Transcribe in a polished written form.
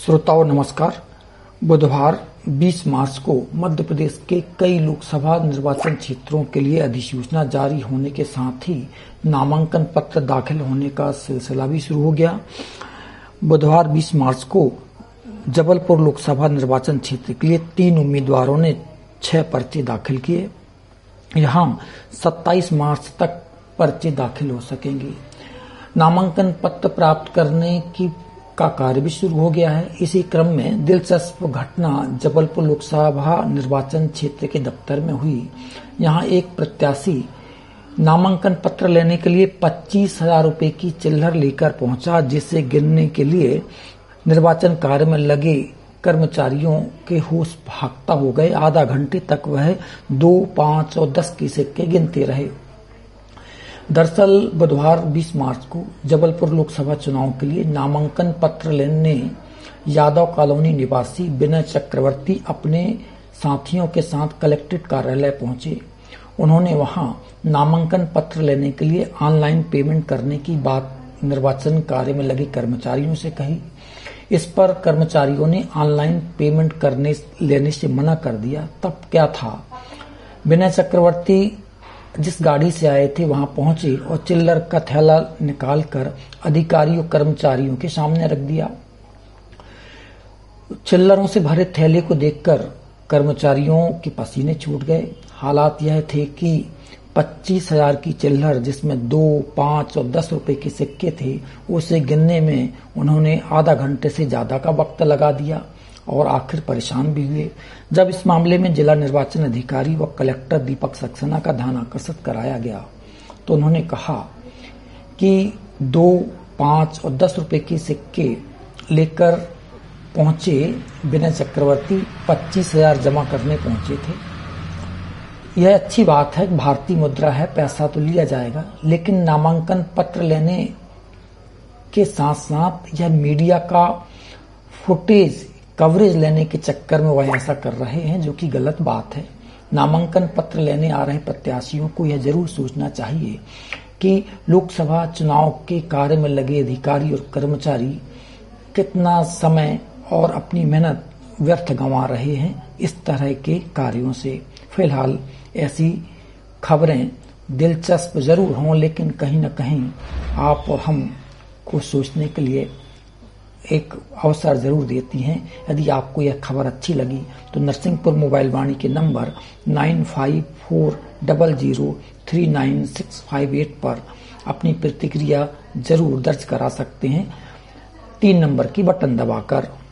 श्रोताओं नमस्कार। बुधवार 20 मार्च को मध्य प्रदेश के कई लोकसभा निर्वाचन क्षेत्रों के लिए अधिसूचना जारी होने के साथ ही नामांकन पत्र दाखिल होने का सिलसिला भी शुरू हो गया। बुधवार 20 मार्च को जबलपुर लोकसभा निर्वाचन क्षेत्र के लिए 3 उम्मीदवारों ने 6 पर्चे दाखिल किए। यहां 27 मार्च तक पर्चे दाखिल हो सकेंगे। नामांकन पत्र प्राप्त करने का कार्य भी शुरू हो गया है। इसी क्रम में दिलचस्प घटना जबलपुर लोकसभा निर्वाचन क्षेत्र के दफ्तर में हुई। यहां एक प्रत्याशी नामांकन पत्र लेने के लिए 25,000 रुपए की चिल्लर लेकर पहुंचा, जिसे गिनने के लिए निर्वाचन कार्य में लगे कर्मचारियों के होश भागता हो गए। आधा घंटे तक वह 2, 5 और 10 के सिक्के गिनते रहे। दरअसल बुधवार 20 मार्च को जबलपुर लोकसभा चुनाव के लिए नामांकन पत्र लेने यादव कॉलोनी निवासी विनय चक्रवर्ती अपने साथियों के साथ कलेक्ट्रेट कार्यालय पहुंचे। उन्होंने वहां नामांकन पत्र लेने के लिए ऑनलाइन पेमेंट करने की बात निर्वाचन कार्य में लगे कर्मचारियों से कही। इस पर कर्मचारियों ने ऑनलाइन पेमेंट लेने से मना कर दिया। तब क्या था, विनय चक्रवर्ती जिस गाड़ी से आए थे वहां पहुंचे और चिल्लर का थैला निकालकर अधिकारियों कर्मचारियों के सामने रख दिया। चिल्लरों से भरे थैले को देखकर कर्मचारियों के पसीने छूट गए। हालात यह थे कि 25,000 की चिल्लर, जिसमें 2, 5 और 10 रुपए के सिक्के थे, उसे गिनने में उन्होंने आधा घंटे से ज्यादा का वक्त लगा दिया और आखिर परेशान भी हुए। जब इस मामले में जिला निर्वाचन अधिकारी व कलेक्टर दीपक सक्सेना का ध्यान आकर्षित कराया गया तो उन्होंने कहा कि 2, 5 और 10 रुपए के सिक्के लेकर पहुंचे विनय चक्रवर्ती 25,000 जमा करने पहुंचे थे। यह अच्छी बात है, भारतीय मुद्रा है, पैसा तो लिया जाएगा, लेकिन नामांकन पत्र लेने के साथ साथ यह मीडिया का फुटेज कवरेज लेने के चक्कर में वह ऐसा कर रहे हैं, जो कि गलत बात है। नामांकन पत्र लेने आ रहे प्रत्याशियों को यह जरूर सोचना चाहिए कि लोकसभा चुनाव के कार्य में लगे अधिकारी और कर्मचारी कितना समय और अपनी मेहनत व्यर्थ गंवा रहे हैं इस तरह के कार्यों से। फिलहाल ऐसी खबरें दिलचस्प जरूर हों, लेकिन कहीं न कहीं आप और हम को सोचने के लिए एक अवसर जरूर देती हैं। यदि आपको यह खबर अच्छी लगी तो नरसिंहपुर मोबाइल वाणी के नंबर 9540039658 पर अपनी प्रतिक्रिया जरूर दर्ज करा सकते हैं, 3 नंबर की बटन दबाकर।